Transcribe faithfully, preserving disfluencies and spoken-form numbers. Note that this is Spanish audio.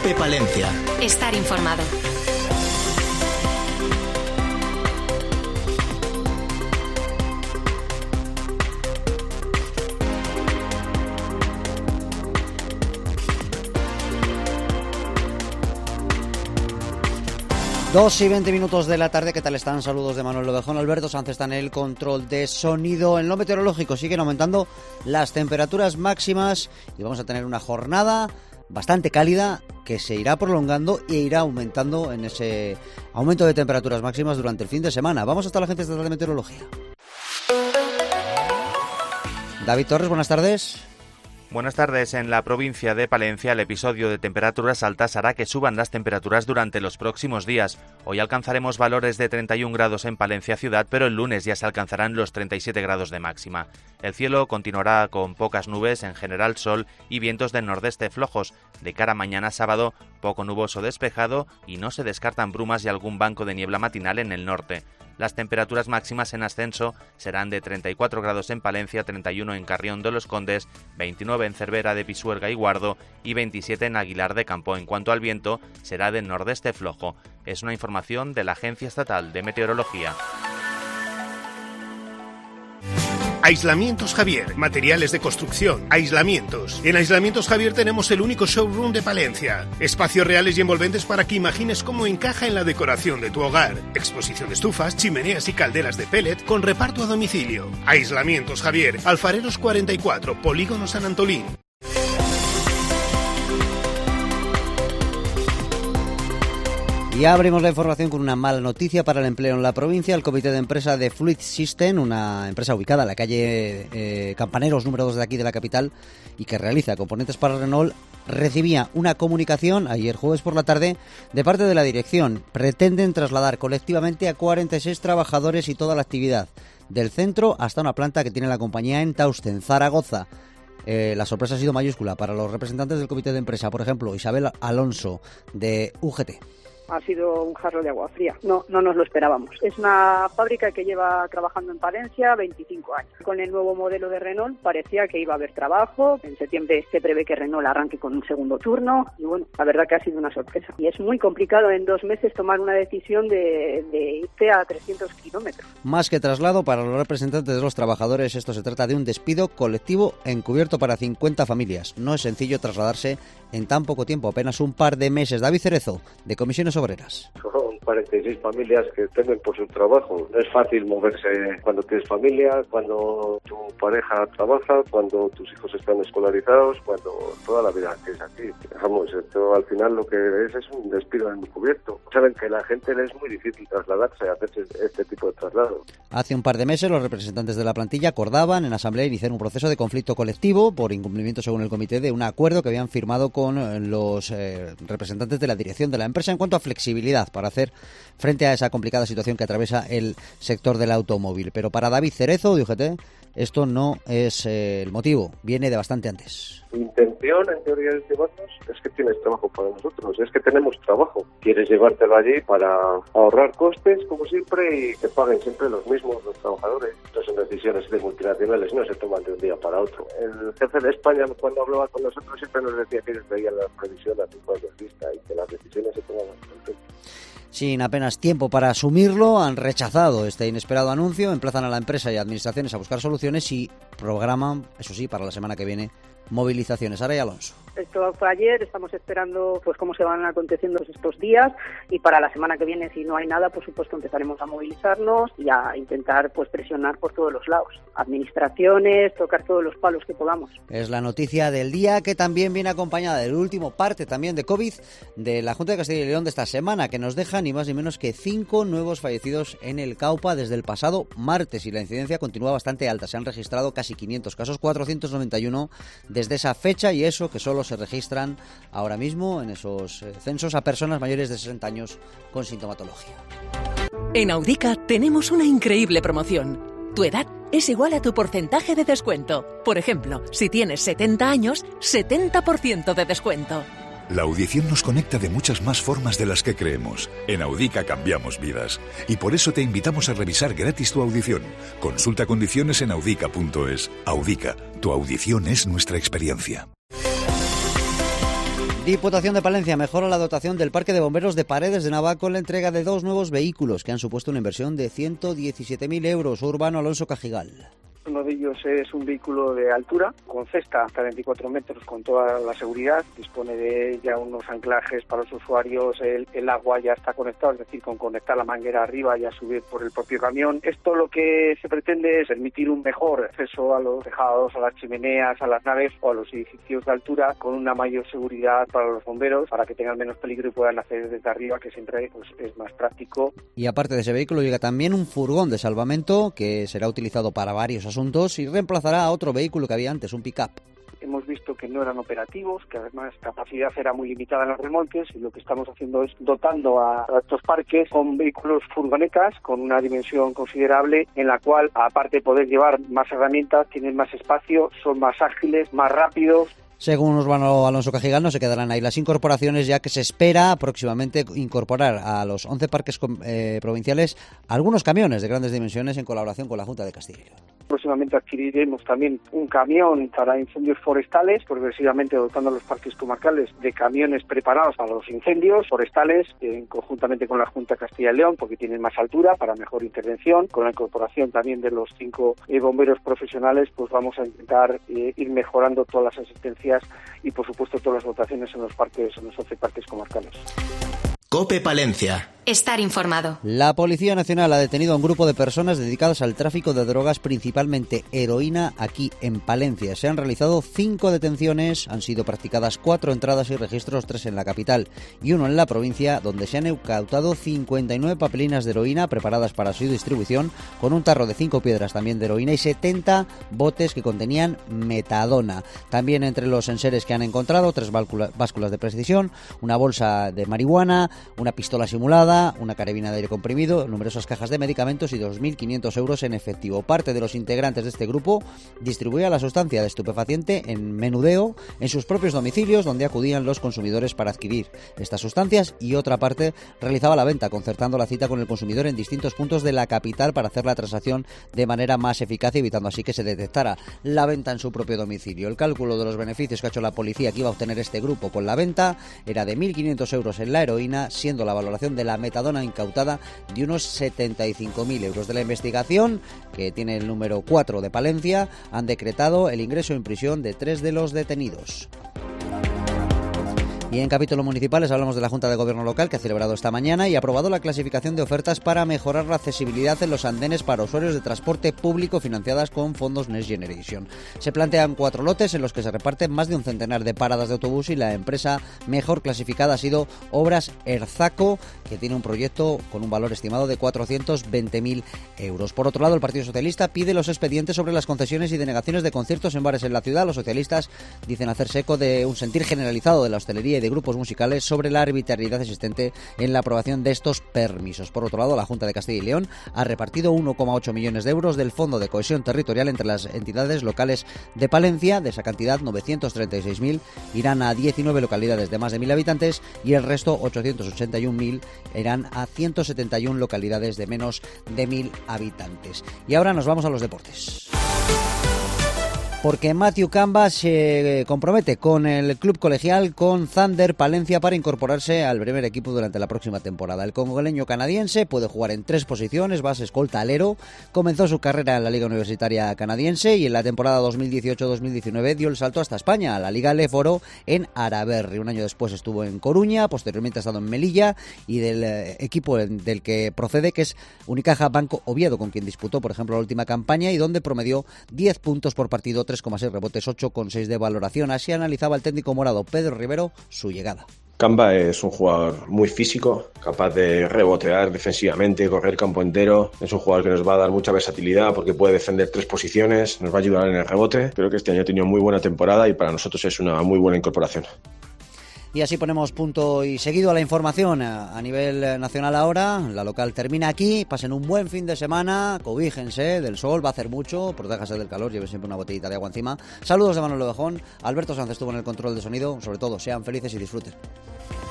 Cope Palencia. Estar informado. Dos y veinte minutos de la tarde, ¿qué tal están? Saludos de Manuel Lobejón. Alberto Sánchez está en el control de sonido. En lo meteorológico siguen aumentando las temperaturas máximas y vamos a tener una jornada bastante cálida que se irá prolongando e irá aumentando en ese aumento de temperaturas máximas durante el fin de semana. Vamos hasta la Agencia Estatal de Meteorología. David Torres, buenas tardes. Buenas tardes. En la provincia de Palencia, el episodio de temperaturas altas hará que suban las temperaturas durante los próximos días. Hoy alcanzaremos valores de treinta y un grados en Palencia ciudad, pero el lunes ya se alcanzarán los treinta y siete grados de máxima. El cielo continuará con pocas nubes, en general sol y vientos del nordeste flojos. De cara a mañana sábado, poco nuboso despejado y no se descartan brumas y algún banco de niebla matinal en el norte. Las temperaturas máximas en ascenso serán de treinta y cuatro grados en Palencia, treinta y uno en Carrión de los Condes, veintinueve en Cervera de Pisuerga y Guardo y veintisiete en Aguilar de Campo. En cuanto al viento, será del nordeste flojo. Es una información de la Agencia Estatal de Meteorología. Aislamientos Javier, materiales de construcción, aislamientos. En Aislamientos Javier tenemos el único showroom de Palencia. Espacios reales y envolventes para que imagines cómo encaja en la decoración de tu hogar. Exposición de estufas, chimeneas y calderas de pellet con reparto a domicilio. Aislamientos Javier, Alfareros cuarenta y cuatro, Polígono San Antolín. Y abrimos la información con una mala noticia para el empleo en la provincia. El comité de empresa de Fluid System, una empresa ubicada en la calle eh, Campaneros número dos de aquí de la capital y que realiza componentes para Renault, recibía una comunicación ayer jueves por la tarde de parte de la dirección. Pretenden trasladar colectivamente a cuarenta y seis trabajadores y toda la actividad del centro hasta una planta que tiene la compañía en Tausten, Zaragoza. Eh, la sorpresa ha sido mayúscula para los representantes del comité de empresa, por ejemplo, Isabel Alonso de U G T. Ha sido un jarro de agua fría. No, no nos lo esperábamos. Es una fábrica que lleva trabajando en Palencia veinticinco años. Con el nuevo modelo de Renault parecía que iba a haber trabajo. En septiembre se prevé que Renault arranque con un segundo turno. Y bueno, la verdad que ha sido una sorpresa. Y es muy complicado en dos meses tomar una decisión de, de irte a trescientos kilómetros. Más que traslado para los representantes de los trabajadores, esto se trata de un despido colectivo encubierto para cincuenta familias. No es sencillo trasladarse en tan poco tiempo, apenas un par de meses. David Cerezo, de Comisiones Obreras. Son cuarenta y seis familias que temen por su trabajo. No es fácil moverse cuando tienes familia, cuando tu pareja trabaja, cuando tus hijos están escolarizados, cuando toda la vida que es así. Vamos, esto al final lo que es es un despido encubierto. Saben que a la gente le es muy difícil trasladarse, hacerse este tipo de traslado. Hace un par de meses los representantes de la plantilla acordaban en asamblea iniciar un proceso de conflicto colectivo por incumplimiento, según el comité, de un acuerdo que habían firmado con los eh, representantes de la dirección de la empresa en cuanto a flexibilidad para hacer frente a esa complicada situación que atraviesa el sector del automóvil. Pero para David Cerezo de U G T esto no es eh, el motivo, viene de bastante antes. Tu intención, en teoría, de llevarnos es que tienes trabajo para nosotros, es que tenemos trabajo. Quieres llevártelo allí para ahorrar costes, como siempre, y que paguen siempre los mismos los trabajadores. Estas son decisiones de multinacionales, no se toman de un día para otro. El jefe de España, cuando hablaba con nosotros, siempre nos decía que ellos veían la previsión a cinco años vista y que las decisiones se tomaban con tiempo. Sin apenas tiempo para asumirlo, han rechazado este inesperado anuncio, emplazan a la empresa y administraciones a buscar soluciones y programan, eso sí, para la semana que viene, movilizaciones. Aray Alonso. Esto fue ayer, estamos esperando pues cómo se van aconteciendo estos días y para la semana que viene, si no hay nada, por supuesto empezaremos a movilizarnos y a intentar pues presionar por todos los lados. Administraciones, tocar todos los palos que podamos. Es la noticia del día, que también viene acompañada del último parte también de COVID de la Junta de Castilla y León de esta semana, que nos deja ni más ni menos que cinco nuevos fallecidos en el Caupa desde el pasado martes y la incidencia continúa bastante alta. Se han registrado casi quinientos casos, cuatrocientos noventa y uno desde esa fecha, y eso que solo se registran ahora mismo en esos censos a personas mayores de sesenta años con sintomatología. En Audica tenemos una increíble promoción. Tu edad es igual a tu porcentaje de descuento. Por ejemplo, si tienes setenta años, setenta por ciento de descuento. La audición nos conecta de muchas más formas de las que creemos. En Audica cambiamos vidas. Y por eso te invitamos a revisar gratis tu audición. Consulta condiciones en audica punto es. Audica, tu audición es nuestra experiencia. Diputación de Palencia mejora la dotación del Parque de Bomberos de Paredes de Nava con la entrega de dos nuevos vehículos que han supuesto una inversión de ciento diecisiete mil euros. Urbano Alonso Cajigal. Uno de ellos es un vehículo de altura, con cesta hasta veinticuatro metros, con toda la seguridad. Dispone de ya unos anclajes para los usuarios, el, el agua ya está conectado, es decir, con conectar la manguera arriba y a subir por el propio camión. Esto lo que se pretende es permitir un mejor acceso a los tejados, a las chimeneas, a las naves o a los edificios de altura, con una mayor seguridad para los bomberos, para que tengan menos peligro y puedan acceder desde arriba, que siempre pues, es más práctico. Y aparte de ese vehículo llega también un furgón de salvamento que será utilizado para varios asuntos y reemplazará a otro vehículo que había antes, un pick-up. Hemos visto que no eran operativos, que además la capacidad era muy limitada en los remolques, y lo que estamos haciendo es dotando a, a estos parques con vehículos furgonetas con una dimensión considerable, en la cual, aparte de poder llevar más herramientas, tienen más espacio, son más ágiles, más rápidos. Según Urbano Alonso Cajigal, no se quedarán ahí las incorporaciones, ya que se espera próximamente incorporar a los once parques eh, provinciales algunos camiones de grandes dimensiones en colaboración con la Junta de Castilla y León. Próximamente adquiriremos también un camión para incendios forestales, progresivamente dotando a los parques comarcales de camiones preparados para los incendios forestales, eh, conjuntamente con la Junta de Castilla y León, porque tienen más altura para mejor intervención. Con la incorporación también de los cinco eh, bomberos profesionales, pues vamos a intentar eh, ir mejorando todas las asistencias y, por supuesto, todas las dotaciones en los parques, en los once parques comarcales. COPE Palencia. Estar informado. La Policía Nacional ha detenido a un grupo de personas dedicadas al tráfico de drogas, principalmente heroína, aquí en Palencia. Se han realizado cinco detenciones, han sido practicadas cuatro entradas y registros, tres en la capital y uno en la provincia, donde se han incautado cincuenta y nueve papelinas de heroína preparadas para su distribución, con un tarro de cinco piedras también de heroína y setenta botes que contenían metadona. También entre los enseres que han encontrado, tres básculas de precisión, una bolsa de marihuana, una pistola simulada, una carabina de aire comprimido, numerosas cajas de medicamentos y dos mil quinientos euros en efectivo. Parte de los integrantes de este grupo distribuía la sustancia de estupefaciente en menudeo en sus propios domicilios, donde acudían los consumidores para adquirir estas sustancias, y otra parte realizaba la venta, concertando la cita con el consumidor en distintos puntos de la capital para hacer la transacción de manera más eficaz, evitando así que se detectara la venta en su propio domicilio. El cálculo de los beneficios que ha hecho la policía que iba a obtener este grupo con la venta era de mil quinientos euros en la heroína, siendo la valoración de la metadona incautada de unos setenta y cinco mil euros. De la investigación, que tiene el número cuatro de Palencia, han decretado el ingreso en prisión de tres de los detenidos. Y en capítulos municipales hablamos de la Junta de Gobierno local, que ha celebrado esta mañana y ha aprobado la clasificación de ofertas para mejorar la accesibilidad en los andenes para usuarios de transporte público financiadas con fondos Next Generation. Se plantean cuatro lotes en los que se reparten más de un centenar de paradas de autobús, y la empresa mejor clasificada ha sido Obras Erzaco, que tiene un proyecto con un valor estimado de cuatrocientos veinte mil euros. Por otro lado, el Partido Socialista pide los expedientes sobre las concesiones y denegaciones de conciertos en bares en la ciudad. Los socialistas dicen hacerse eco de un sentir generalizado de la hostelería y de grupos musicales sobre la arbitrariedad existente en la aprobación de estos permisos. Por otro lado, la Junta de Castilla y León ha repartido uno coma ocho millones de euros del Fondo de Cohesión Territorial entre las entidades locales de Palencia. De esa cantidad, novecientos treinta y seis mil irán a diecinueve localidades de más de mil habitantes y el resto, ochocientos ochenta y un mil, irán a ciento setenta y una localidades de menos de mil habitantes. Y ahora nos vamos a los deportes. Porque Matthew Camba se compromete con el club colegial, con Thunder Palencia, para incorporarse al primer equipo durante la próxima temporada. El congoleño canadiense puede jugar en tres posiciones: base, escolta, alero. Comenzó su carrera en la Liga Universitaria Canadiense y en la temporada dos mil dieciocho dos mil diecinueve dio el salto hasta España, a la Liga Leforo en Araberri. Un año después estuvo en Coruña, posteriormente ha estado en Melilla, y del eh, equipo del que procede, que es Unicaja Banco Oviedo, con quien disputó, por ejemplo, la última campaña y donde promedió diez puntos por partido, tres coma seis rebotes, ocho coma seis de valoración. Así analizaba el técnico morado Pedro Rivero su llegada. Camba es un jugador muy físico, capaz de rebotear defensivamente, correr campo entero. Es un jugador que nos va a dar mucha versatilidad porque puede defender tres posiciones, nos va a ayudar en el rebote. Creo que este año ha tenido muy buena temporada y para nosotros es una muy buena incorporación. Y así ponemos punto y seguido a la información a nivel nacional ahora. La local termina aquí. Pasen un buen fin de semana, cobíjense del sol, va a hacer mucho, protéjase del calor, lleven siempre una botellita de agua encima. Saludos de Manuel Ovejón, Alberto Sánchez estuvo en el control de sonido. Sobre todo, sean felices y disfruten.